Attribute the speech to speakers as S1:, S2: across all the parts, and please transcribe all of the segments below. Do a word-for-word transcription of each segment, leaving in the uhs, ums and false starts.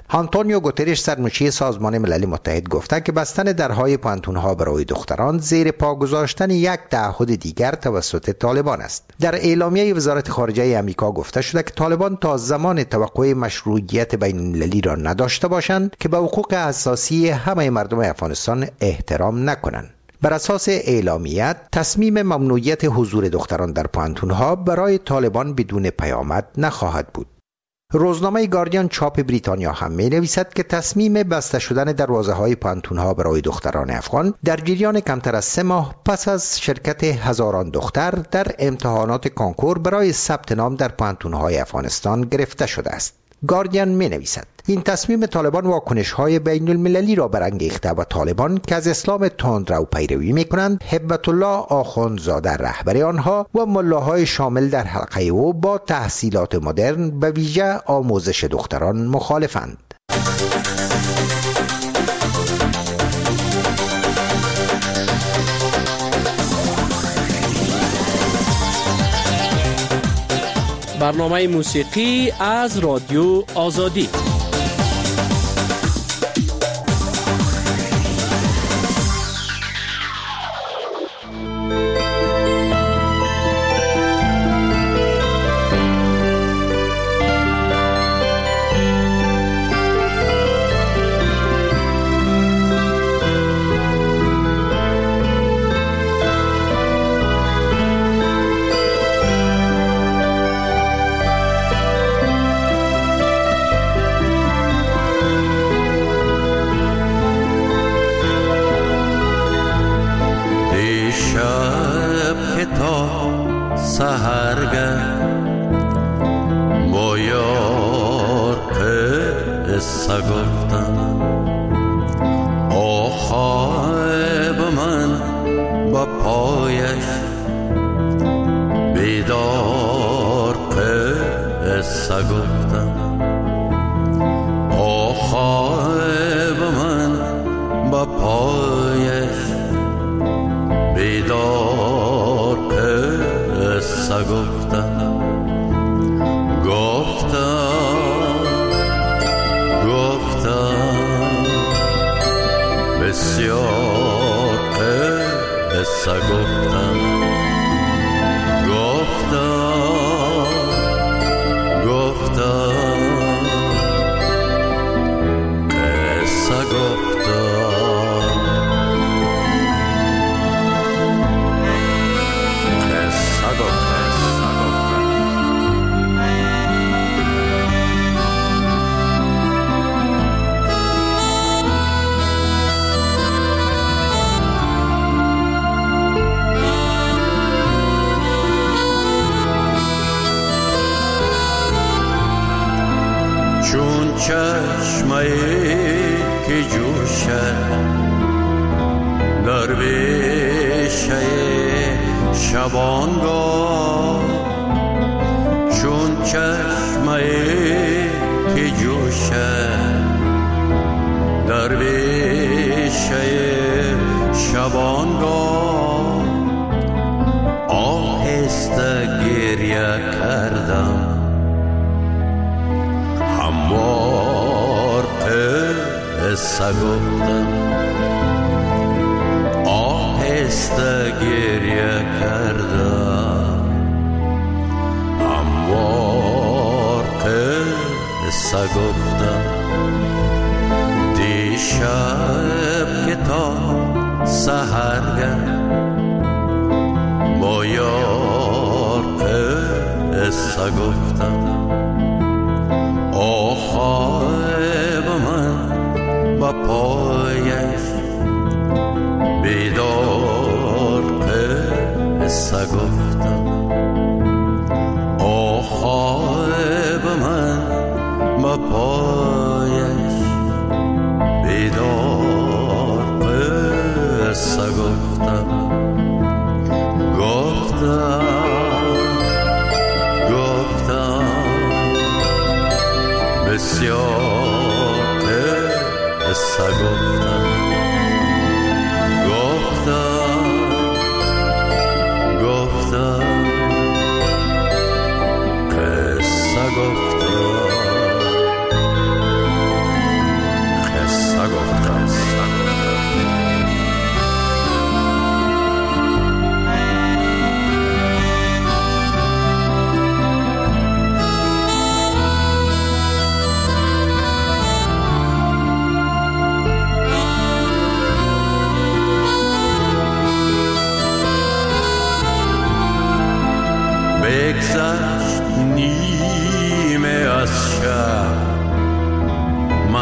S1: آنتونیو گوترش سرمنشی سازمان ملل متحد گفته که بستن درهای پانتونها برای دختران زیر پا گذاشتن یک تعهد دیگر توسط طالبان است. در اعلامیه وزارت خارجه آمریکا گفته شده که طالبان تا زمان توقع مشروعیت بین المللی را نداشته باشند که به حقوق اساسی همه مردم افغانستان احترام نکنند. بر اساس اعلامیه تصمیم ممنوعیت حضور دختران در پانتونها برای طالبان بدون پیامد نخواهد بود. روزنامه گاردین چاپ بریتانیا هم می نویسد که تصمیم بسته شدن دروازه های پانتونها برای دختران افغان در جریان کمتر از سه ماه پس از شرکت هزاران دختر در امتحانات کانکور برای ثبت نام در پانتونهای افغانستان گرفته شده است. گاردین می نویسد این تصمیم طالبان واکنش های بین المللی را برانگیخته و طالبان که از اسلام تندرو پیروی می کنند هبت الله آخوندزاده رهبر آنها و ملاهای شامل در حلقه او با تحصیلات مدرن به ویژه آموزش دختران مخالفند.
S2: برنامه موسیقی از رادیو آزادی.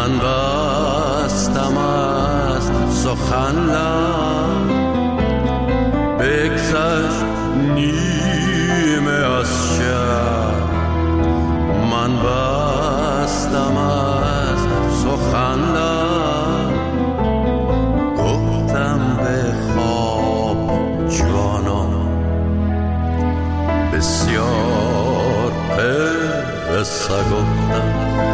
S3: من بستم از سخن لب، بگذشت نیمه از شب. من بستم از سخن لب، گفتم به خواب جانان بسیار قصه گفتم.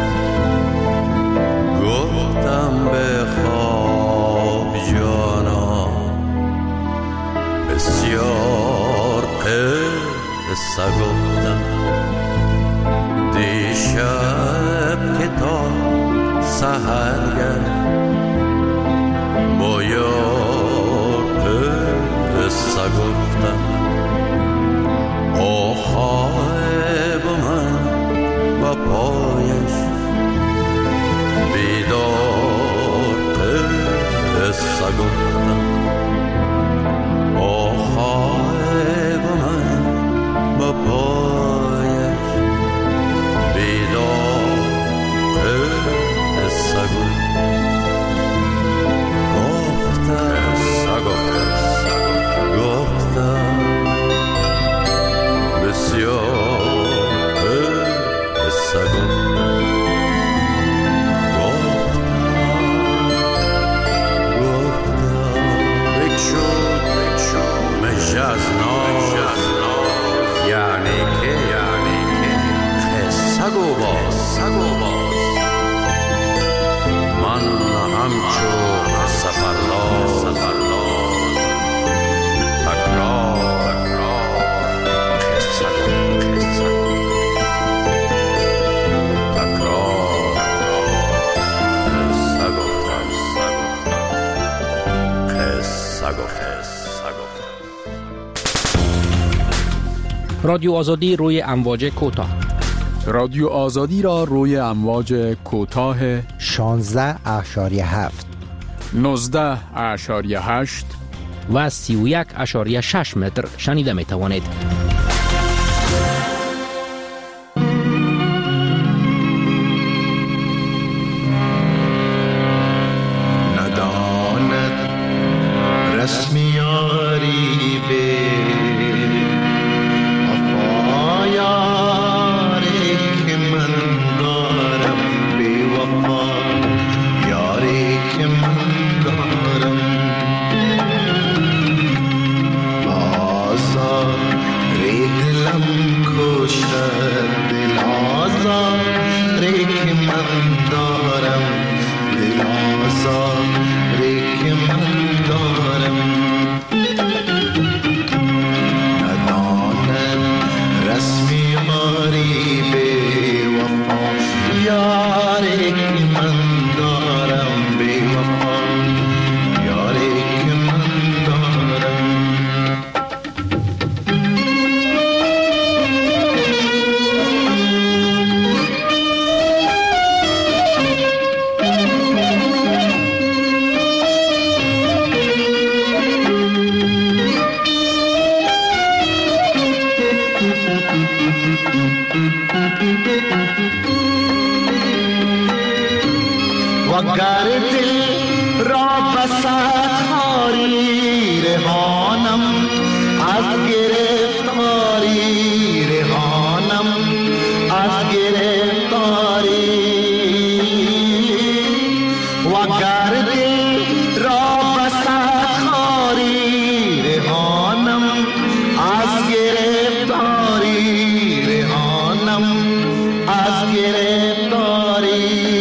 S3: گفتم به خواب جانان بسیار قصه گفتم. دیشب که تا سحر گشت با یار قصه گفتم. آخاب من با پایش بیدار قصه گفتم. آخاب من با پایش بیدار قصه گفتم. گفتم بسیار قصه گفتم. یعنی که یعنی که سگو باز سگو باز من همچو سفرلاز سفرلاز تکرار تکرار سگو سگو تکرار سگو سگو سگو.
S2: رادیو آزادی روی امواج کوتاه.
S4: رادیو آزادی را روی امواج کوتاه
S1: شانزده اشاریه هفت،
S4: نوزده اشاریه هشت
S2: و سی و یک اشاریه شش متر شنیده می توانید.
S5: نداند رسمیاری به وگر دل را بساتاری رهانم از گرفتاری رهانم از گرفتاری وگر دل را بساتاری رهانم از گرفتاری رهانم از گرفتاری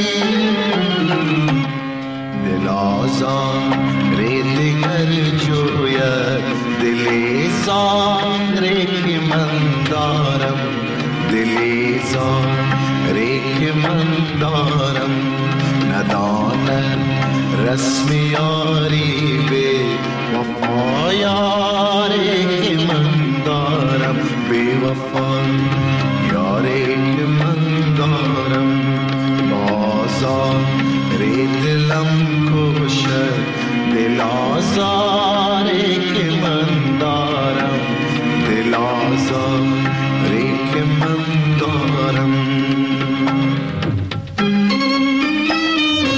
S5: دیگر جوید دلی زاره که من دارم دلی زاره که من دارم ندانم رسم یاری به وفا یاری که من دارم به وفا یاری که من دارم بازار دلم کشد دل آزاری که من دارم دل آزاری که من دارم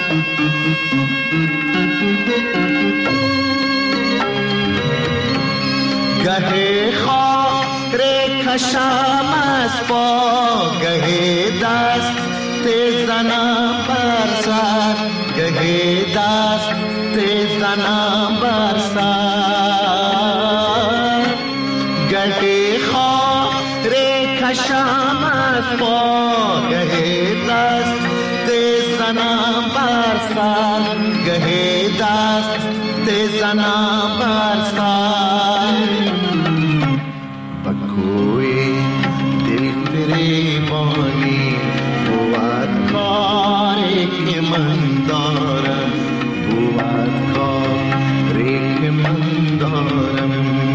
S5: گه خاک کشم از پا، گه دست زنم بر سر، گه دست زنم بر سر، گه خاک کشم از پا، گه دست زنم بر سر، گه دست زنم بر سر. بکوی دل فریبانی بود کاری که من دارم، بود کاری که من دارم.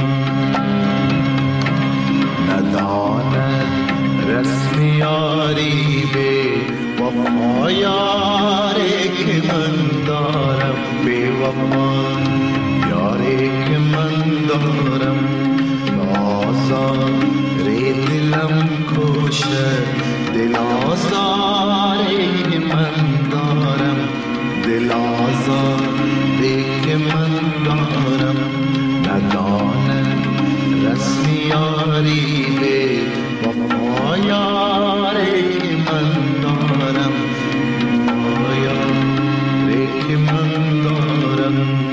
S5: نداند رسم یاری به وفا یاری که من دارم، به وفا یاری که من دارم. آزار دلم کشد، دل آزاری که من دارم، دل آزاری که من دارم. نداند رسم یاری به وفا یاری که من دارم، وفا یاری که من دارم.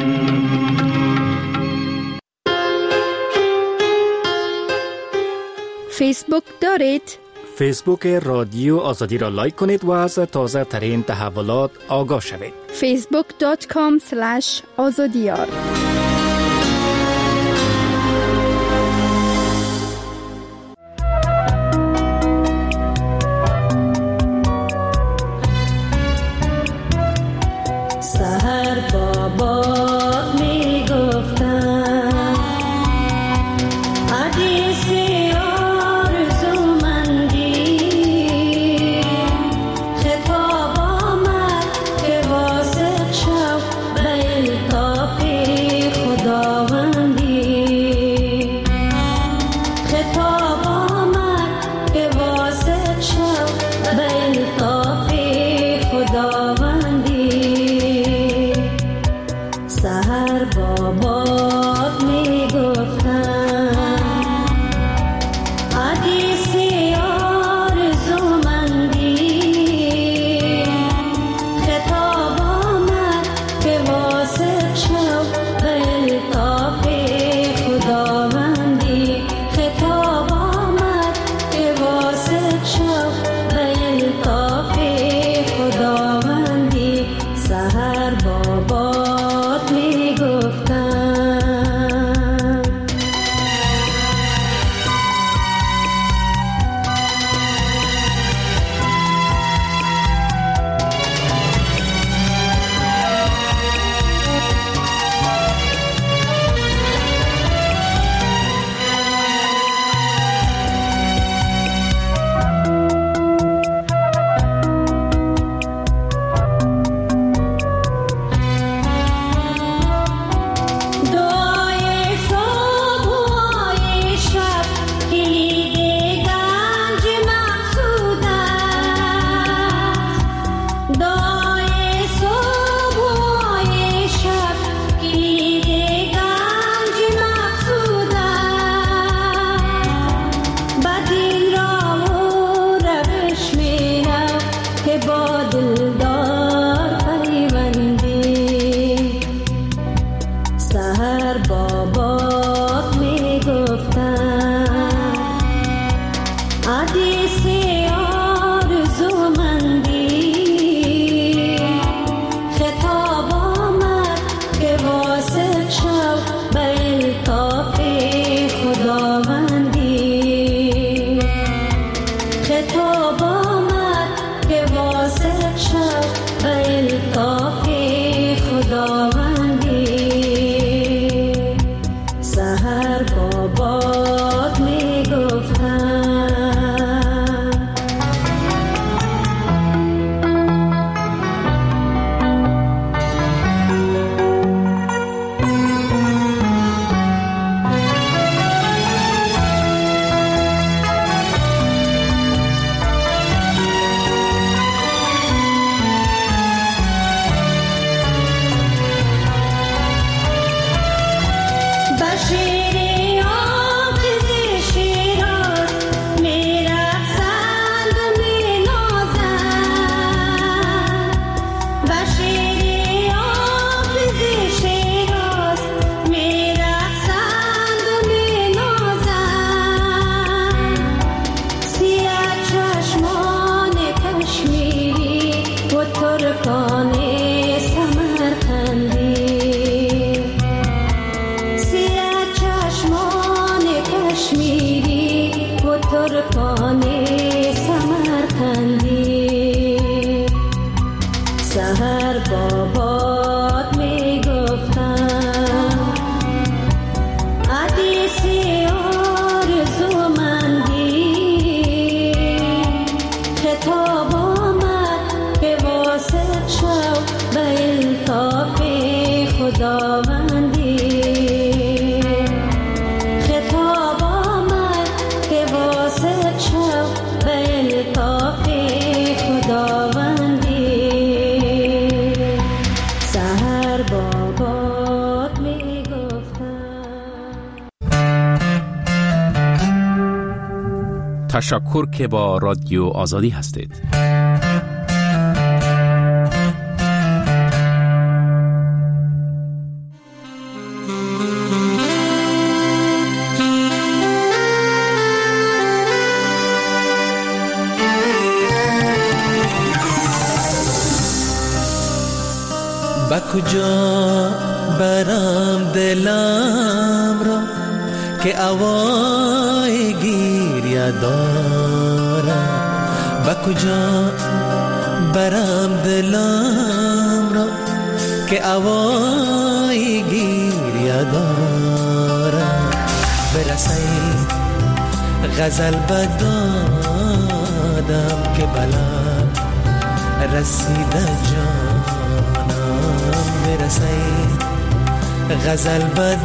S6: فیسبوک دارید؟
S2: فیسبوک رادیو آزادی را لایک کنید و از تازه ترین تحولات آگاه شوید.
S6: فیسبوک دات کام اسلش آزادیار.
S7: سحر بابا می گفتن حدیثی آرزومندی، خطاب آمد که واثق شو به الطاف خداوندی، خطاب آمد که واثق شو به الطاف خداوندی. ترکان سمرقندی، سیاه چشمان کشمیری و ترکان سمرقندی. سحر بابات می گفتم حدیث آرزومندی، خطاب آمد به واسط شو به الطاف خداوندی. خطاب آمد به واسط شو به الطاف خداوندی. سحر بابات می گفتم.
S8: تشکر که با رادیو آزادی هستید.
S9: با کجا برم دلم را که اوای گیریه دارم، با کجا برم دلم را که اوای گیریه دارم. برسید غزل بدادم که بلند رسیده جانم. برسید غزل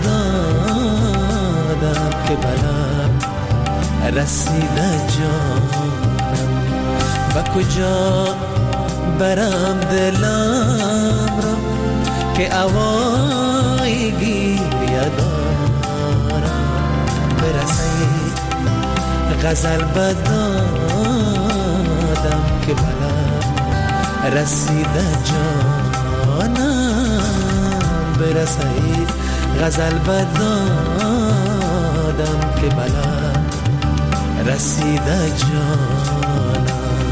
S9: بدادم که بلند رسیده جانم. با کجا برم دلم را که اوای گیریه دارم. برسید غزل بدادم که بلند رسیده جانم. برسید غزل بدادم که بلند رسیده جانم.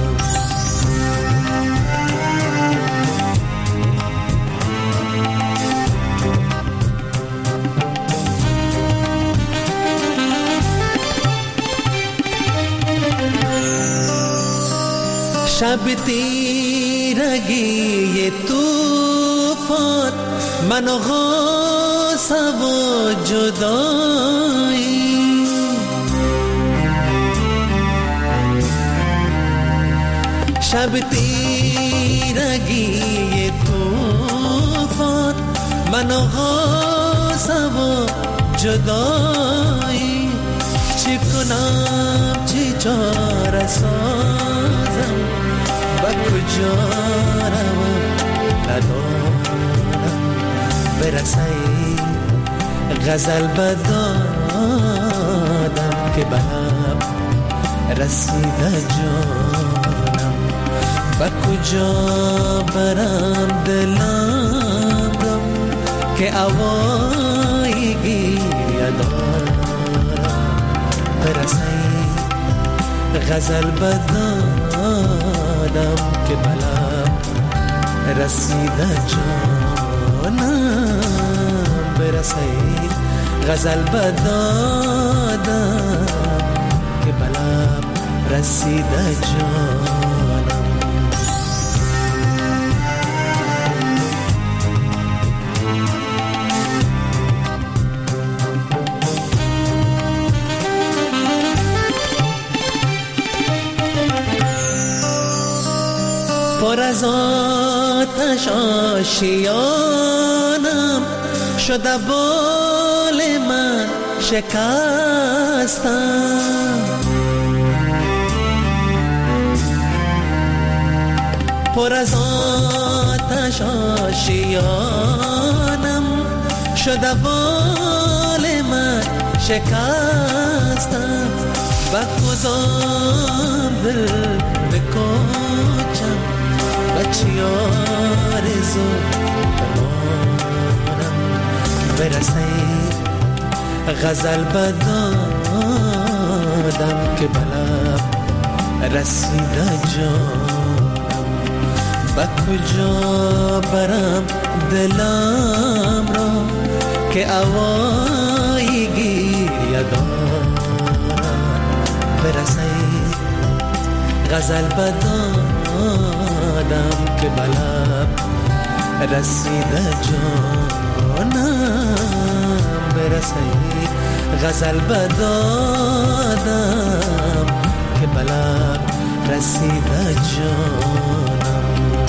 S9: شب تیرگی توفان من غاصه و جدایی، شب تیرگی توفان من غاصه و جدایی. چی کنم چی چاره سازم با کجا روم ندارم. برسید غزل بدادم که به هم رسیده جانم. با کجا برم دلم را که اوای گیریه دارم. برسید غزل بدادم که بلند رسیده جانم. برسید غزل بدادم که بلند رسیده جانم. پر از آتش آشیانم شده بال من شکستم. پر از آتش آشیانم شده بال من شکستم. با کدام دل بکوچم بچی آرزو بمانم. برسید غزل بدادم که بلب رسیده جانم. به کجا برم دلم را که اوایی گیریه دارم برسی غزل بدادم که بلب رسیده جانم برسی غزل بدادم که بلب رسیده جانم.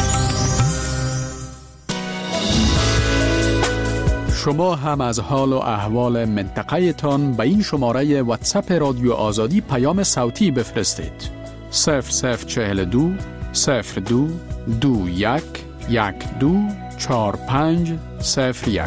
S4: شما هم از حال و احوال منطقه تان به این شماره واتساپ رادیو آزادی پیام صوتی بفرستید. صفر صفر چهل دو صفر دو دو یک یک دو چار پنج صفر یک.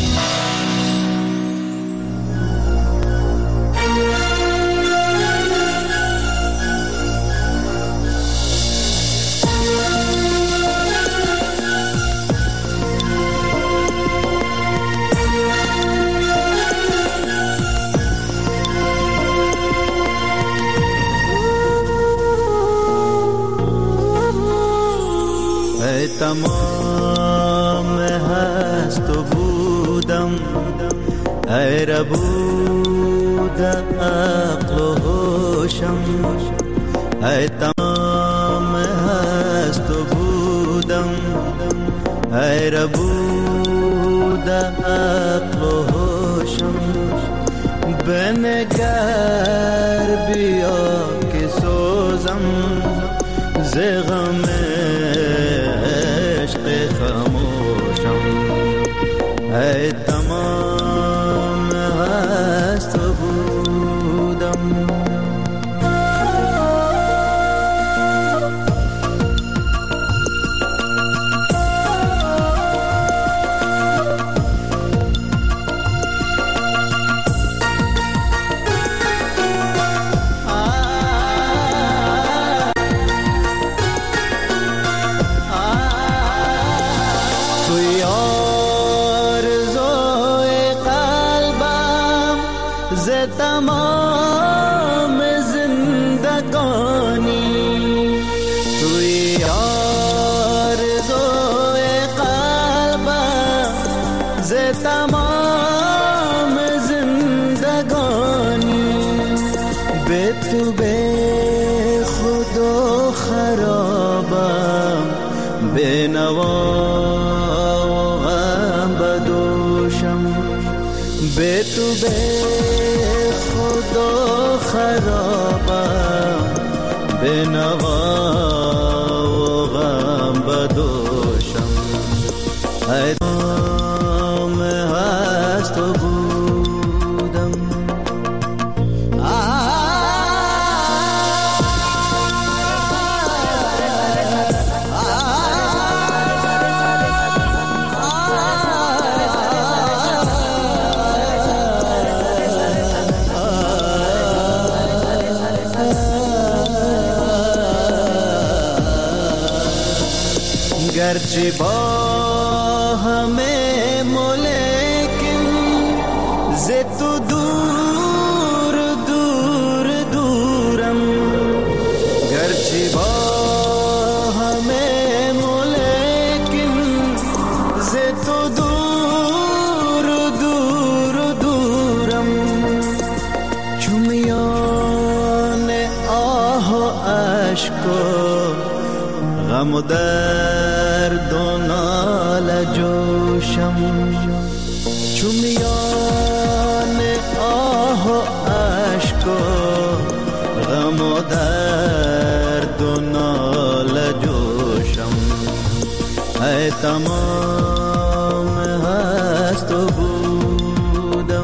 S5: تمام هست و بودم ای ربود عقل و هوشم ای تمام هست و بودم ای ربود عقل و هوشم بنگر بیا که سوزم ز غم خاموشم ای تمام هست و بودم. تمام زندگانی توی آرزوی قلبم ز تمام زندگانی به تو به خود و خرابم به نوا و غم بدوشم به تو به خود و خرابم به نوا و غم بدوشم ای تمام هست و بودم. گرچه با همه ملکن ز تو دور دور دورم گرچه با همه ملکن ز تو دور دور دورم چون میان آه و اشک و غم و درد و ناله جوشم چون میان آه و اشک و غم و درد و ناله جوشم ای تمام هست و بودم.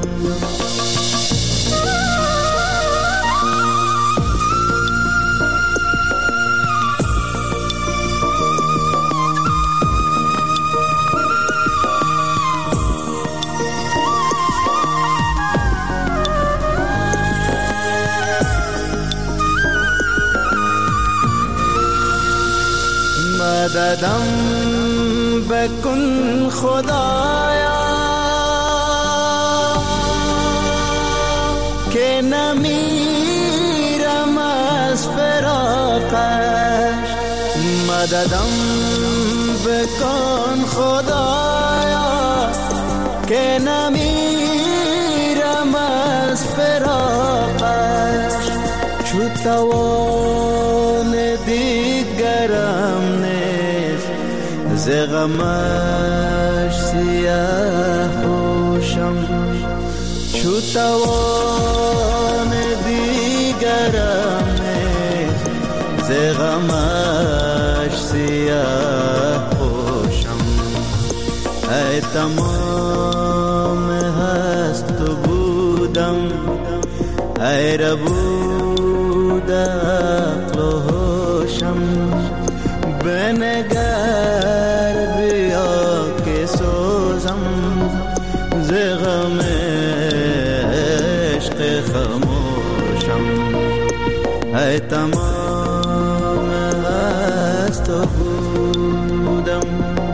S5: مددم بکن خدایا که نمیرم از فراقش مددم بکن خدایا که نمیرم از فراقش، چو توان دیگرم نیست ز غمش سیاه پوشم، چو توان دیگرم نیست ز غمش سیاه پوشم. ای تمام هست و بودم، ای ربود عقل و هوشم، بنگر بیا که سوزم ز غم عشق خموشم. ای تمام هست و بودم،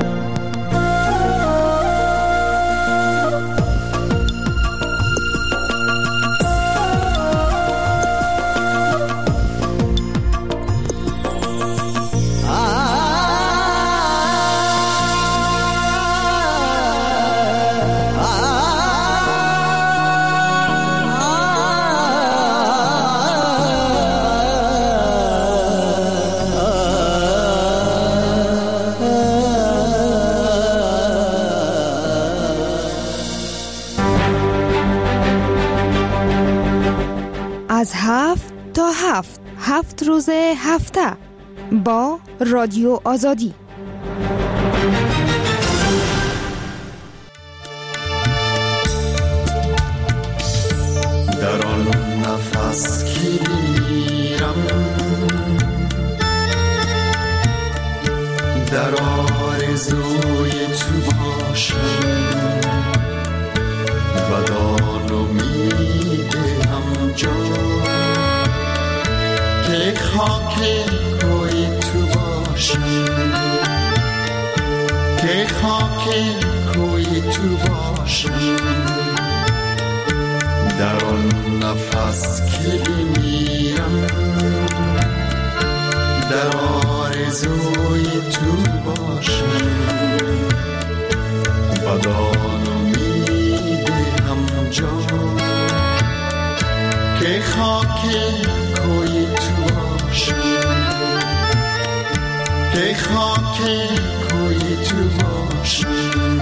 S10: از هفت تا هفت هفت روز هفته با رادیو آزادی.
S11: در آن نفس که میرم در آرزوی تو باشم، بدان امید هم جا که خاک کوی تو باشم، که خاک کوی تو باشم. در آن نفس که میرم در آرزوی تو باشم، بدان امید هم جا که خاک کوی تو باشم، که خاک کوی تو باشم.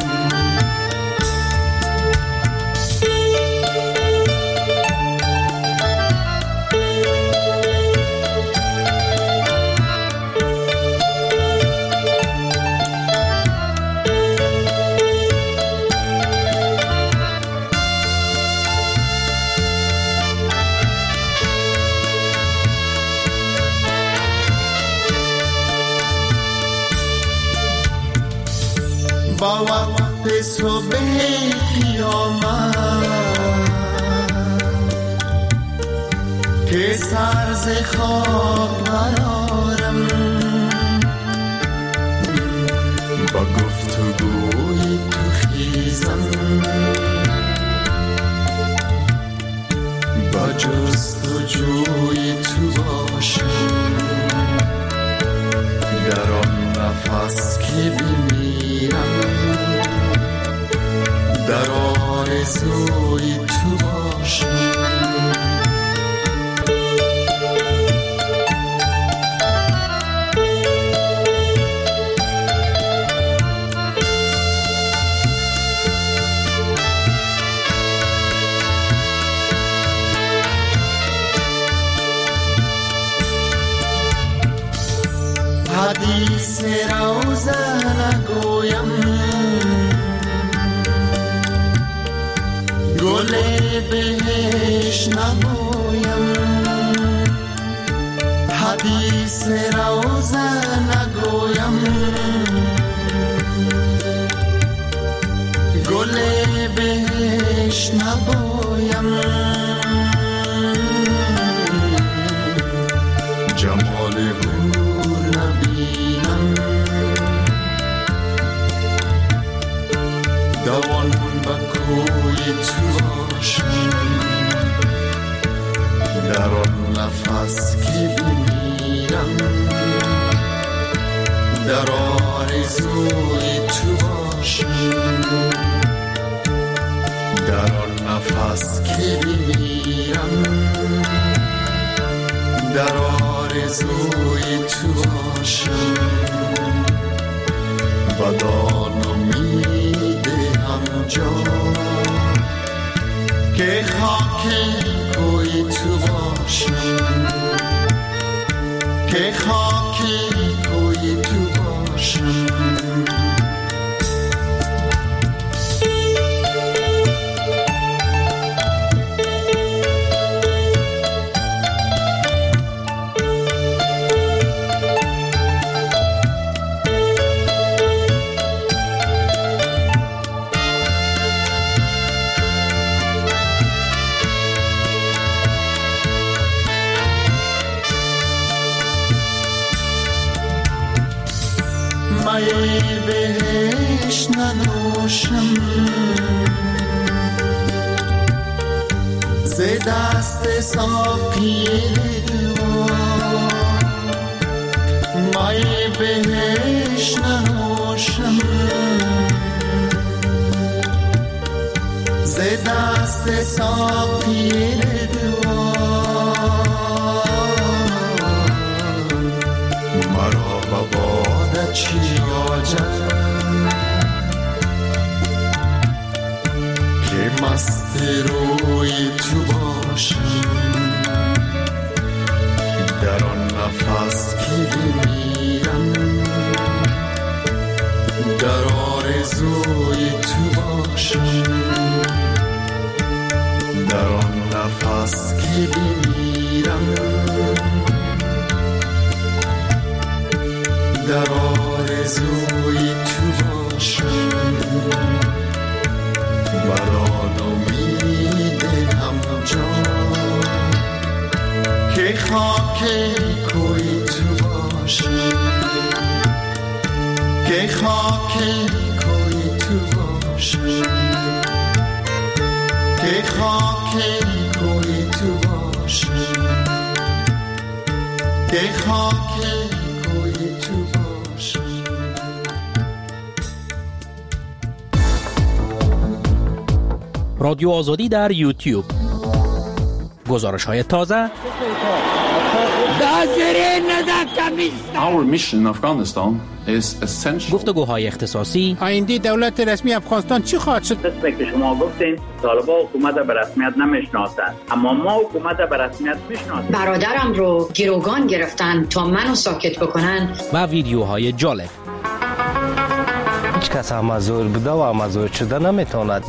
S11: با وقت صبح قیامت که سر ز خواب برارم، با گفتگوی تو خیزم، با جستجوی تو باشم. در آن نفس که بمیرم در آرزوی تو باشم. حدیث روزه نگویم، گل بهش نبویم، حدیث روزه نگویم، گل بهش نبویم. جمال حور نبینم، دوان با کوی تو باشم. در آن نفس که بمیرم در آرزوی تو باشم، در آن نفس که میمیرم در آرزوی تو باشم، بدان امیدهم جا که خاک کوی تو باشم، که خاک کوی تو باشم. مای بهش ننوشم ز دست ساقی دوار، مای بهش ننوشم ز دست ساقی دوار، مرا بباده چی آجم که مست روی تو باشم، در آن نفس که میمیرم در آرزوی تو باشم، در آن نفس که میمیرم در آرزوی تو باشم، بران امید همجا که خاک کوی تو باشم، که خاک کوی تو باشم، که خاک کوی تو باشم، که خاک کوی تو باشم.
S2: رادیو آزادی در یوتیوب، گزارش های تازه،
S4: Our mission in Afghanistan is essential.
S2: گفتگوهای اختصاصی،
S12: آینده دولت رسمی افغانستان چی خواهد شد؟
S13: مثل که شما گفتین طالبان حکومت به رسمیت نمیشناسند، اما ما حکومت به رسمیت میشناسیم.
S14: برادرم رو گروگان گرفتن تا منو ساکت بکنن
S2: و ویدیوهای جالب.
S15: هیچ کس امازور بوده و امازور شده نمیتواند.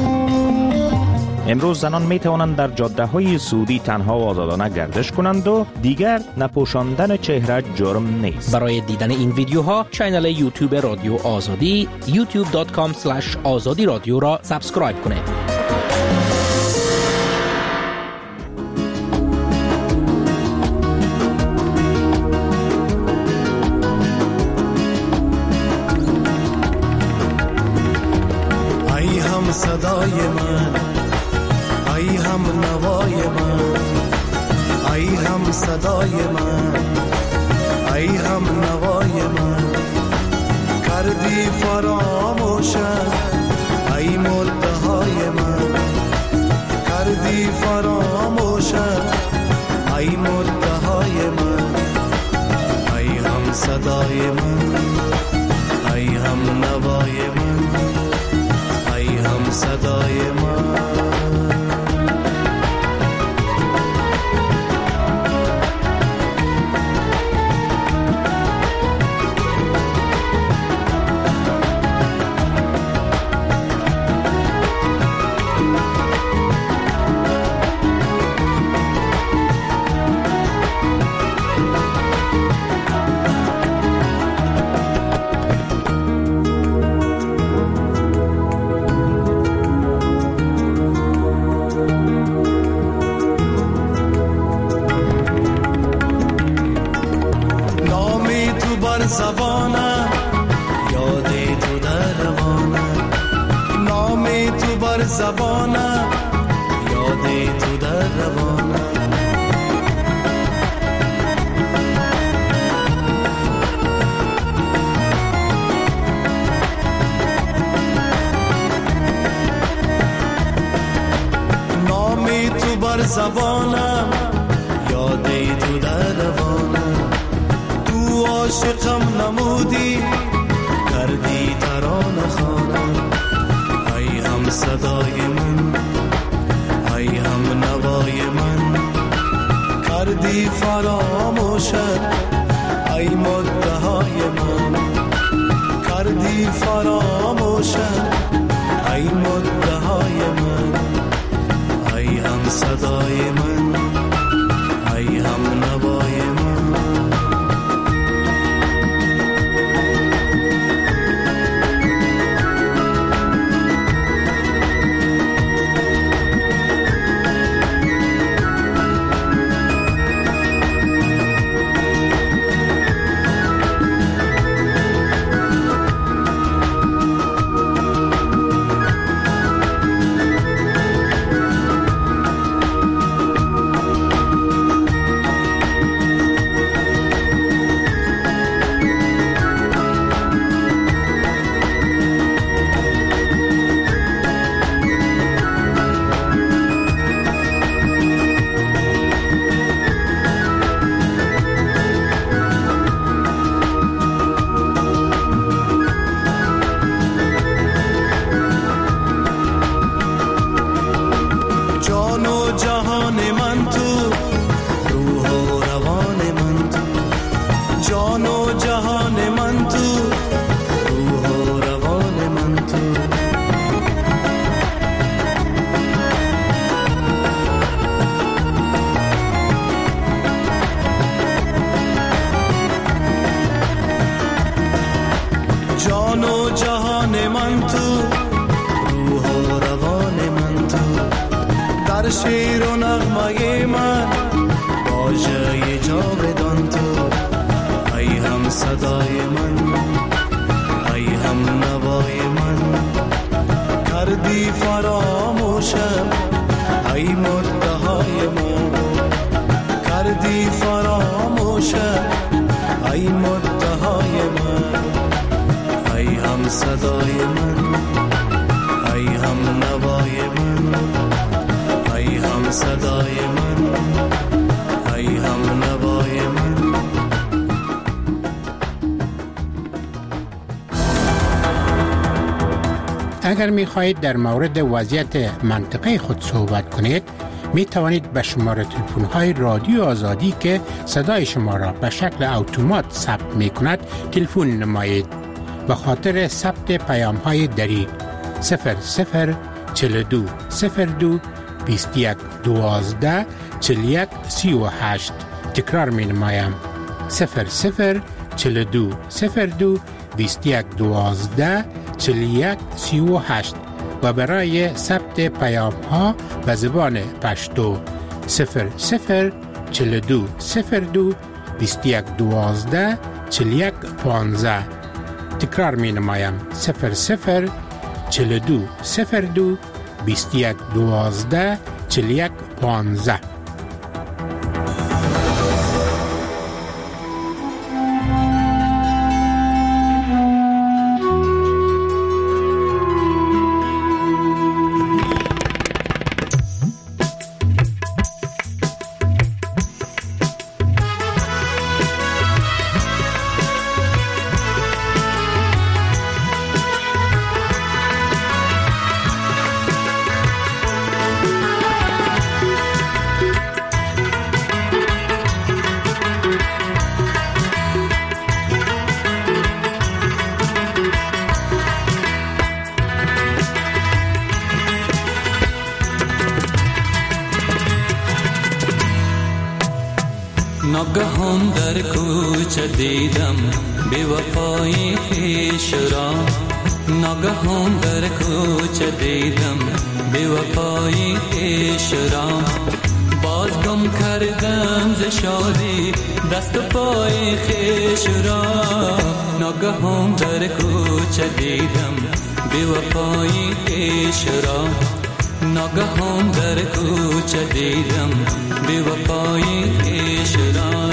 S16: امروز زنان می توانند در جاده های سعودی تنها و آزادانه گردش کنند و دیگر نپوشاندن چهره جرم نیست.
S2: برای دیدن این ویدیوها کانال یوتیوب رادیو آزادی یوتیوب دات کام اسلش آزادی رادیو را سابسکرایب کنید.
S9: ای هم صدای من، ای هم نوای من، ای هم صدای من، ای هم نوای من، کردی فراموشم ای مدعای من، کردی فراموشم ای مدعای من، ای هم صدای من، ای هم نوای من، ای هم صدای من. زبانم یادی تو در روانم، نامی تو بر زبانم یادی تو در روانم. زبانم، یاد تو در روانم. تو عاشقم نمودی، کردی ترانه خوانم. ای هم صدای من، ای هم نوای من، کردی فراموشت. ای مدعای من، کردی فراموشت. ای مدعای من، ای هم صدای من، ای هم نوای من. شیر و نغمه من، واژه جاودان تو. ای هم صدای من، ای هم نوای من، کردی فراموشم. ای مدعای من، کردی فراموشم. ای مدعای من، ای هم صدای من، ای هم نوای من، ای هم صدای من، ای هم نوای من.
S12: اگر می خواهید در مورد وضعیت منطقه خود صحبت کنید، می توانید به شماره تلفن های رادیو آزادی که صدای شما را به شکل اتومات ثبت می کند تلفن نمایید. به خاطر ثبت پیام های دری صفر صفر چهل و دو صفر دو بیست و یک دوازده چهل و یک سی و هشت. تکرار می نمایم صفر صفر چهل و دو صفر دو بیست و یک دوازده چهل و یک سی و هشت و برای ثبت پیام ها به زبان پشتو صفر صفر چهل و دو صفر دو بیست و یک دوازده چهل و یک پانزده. تکرار می نمایم صفر صفر چهل و دو صفر دو بیست و یک دوازده چهل و یک پانزده.
S17: ناگهان در کوچه دیدم بی وفایی خویش را. ناگهان در کوچه دیدم بی وفایی خویش را. باز گم کردم ز شادی دست و پای خویش را. ناگهان در کوچه دیدم بی وفایی خویش را. ناگهان در کوچه دیدم بی وفایی خویش را.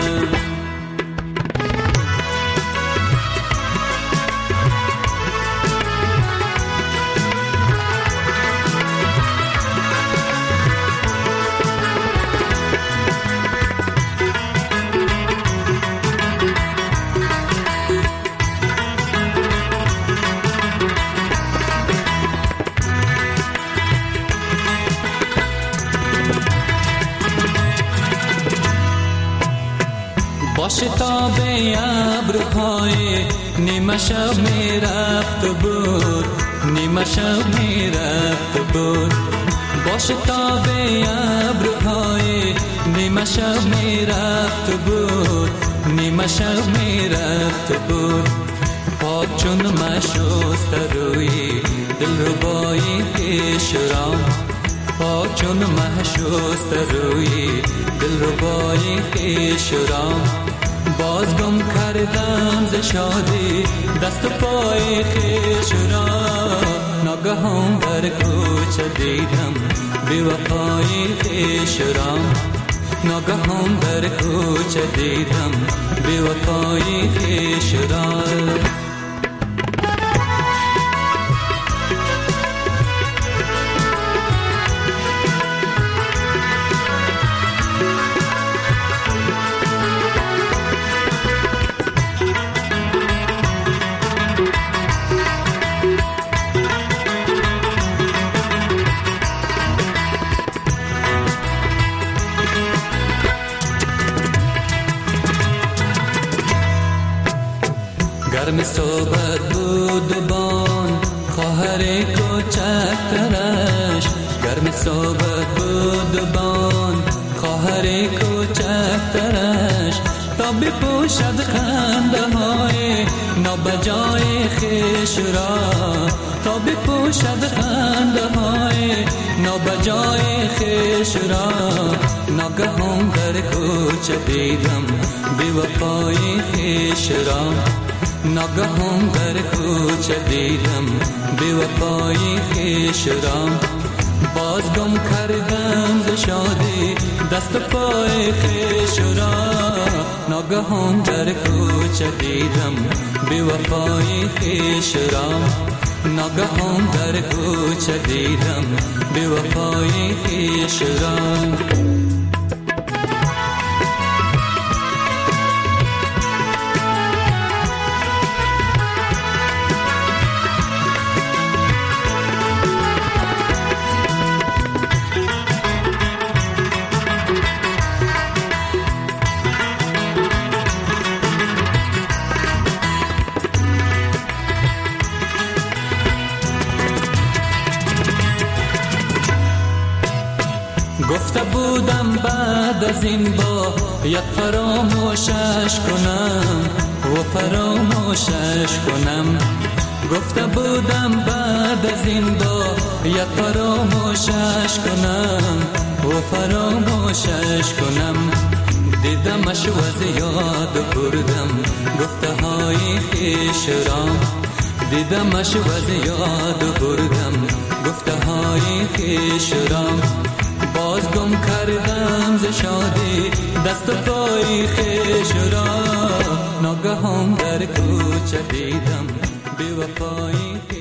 S17: با شتاب ابرهای نیمه شب می رفت بود، نیمه شب می رفت بود. با شتاب ابرهای نیمه شب می رفت بود، نیمه شب می رفت بود. پاک چون مشوست روی دلربای پیش را، پاک چون مشوست روی دلربای پیش را. باز گم کردم ز شادی دست و پای خویش را. ناگهان بر کوچه دیدم بی وفای خویش را. ناگهان بر کوچه دیدم بی وفای خویش را. گرم صحبت بود بان خواهر کوچکترش، گرم صحبت بود بان خواهر کوچکترش. تا بپوشد خنده های نابجای خویش را، تا بپوشد خنده های نابجای خویش را. ناگهان در کوچه دیدم بی وفای خویش را. ناگهان در کوچه دیدم بی وفای خویش را. باز گم کردم ز شادی دست پای خویش را. ناگهان در کوچه دیدم بی وفای خویش را. ناگهان در کوچه دیدم بی وفای خویش را. گفته بودم بعد از این با یک فراموشش کنم و فراموشش کنم. گفته بودم بعد از این با یک فراموشش کنم و فراموشش کنم. دیدمش و از یاد بردم گفته های خویش را. دیدمش و از یاد بردم گفته های خویش را. باز گم کردم ز شادی دست و پای خویش را. ناگهان در کوچه دیدم بی وفای